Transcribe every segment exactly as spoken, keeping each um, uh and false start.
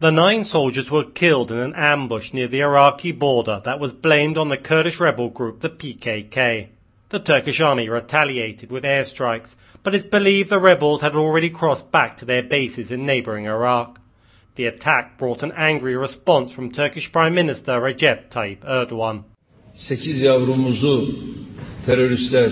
The nine soldiers were killed in an ambush near the Iraqi border that was blamed on the Kurdish rebel group the P K K. The Turkish army retaliated with airstrikes, but it's believed the rebels had already crossed back to their bases in neighbouring Iraq. The attack brought an angry response from Turkish Prime Minister Recep Tayyip Erdogan. sekiz yavrumuzu teröristler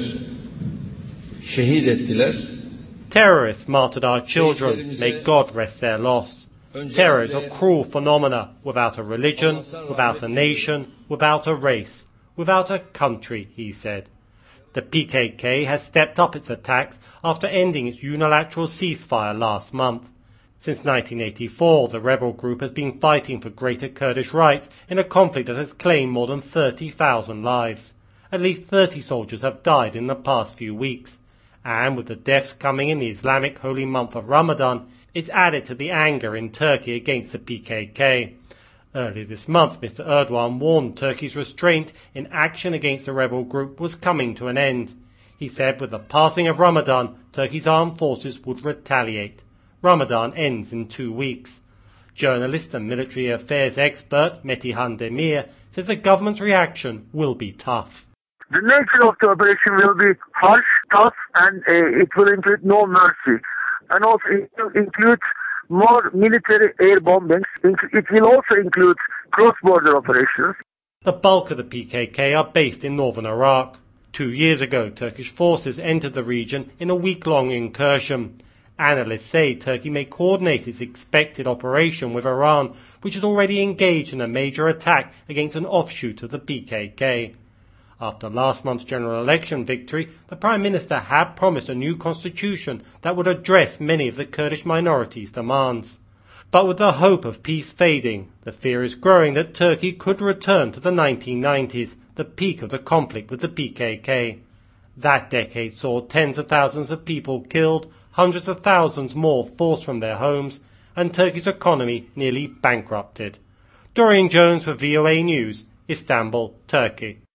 şehit ettiler. Terrorists martyred our children. May God rest their loss. Terror is a cruel phenomena, without a religion, without a nation, without a race, without a country, he said. The P K K has stepped up its attacks after ending its unilateral ceasefire last month. Since nineteen eighty-four, the rebel group has been fighting for greater Kurdish rights in a conflict that has claimed more than thirty thousand lives. At least thirty soldiers have died in the past few weeks. And with the deaths coming in the Islamic holy month of Ramadan, it's added to the anger in Turkey against the P K K. Earlier this month, Mister Erdogan warned Turkey's restraint in action against the rebel group was coming to an end. He said with the passing of Ramadan, Turkey's armed forces would retaliate. Ramadan ends in two weeks. Journalist and military affairs expert Metihan Demir says the government's reaction will be tough. The nature of the operation will be harsh, tough, and uh, it will include no mercy. And also it will include more military air bombings. It will also include cross-border operations. The bulk of the P K K are based in northern Iraq. Two years ago, Turkish forces entered the region in a week-long incursion. Analysts say Turkey may coordinate its expected operation with Iran, which is already engaged in a major attack against an offshoot of the P K K. After last month's general election victory, the Prime Minister had promised a new constitution that would address many of the Kurdish minorities' demands. But with the hope of peace fading, the fear is growing that Turkey could return to the nineteen nineties, the peak of the conflict with the P K K. That decade saw tens of thousands of people killed, hundreds of thousands more forced from their homes, and Turkey's economy nearly bankrupted. Dorian Jones for V O A News, Istanbul, Turkey.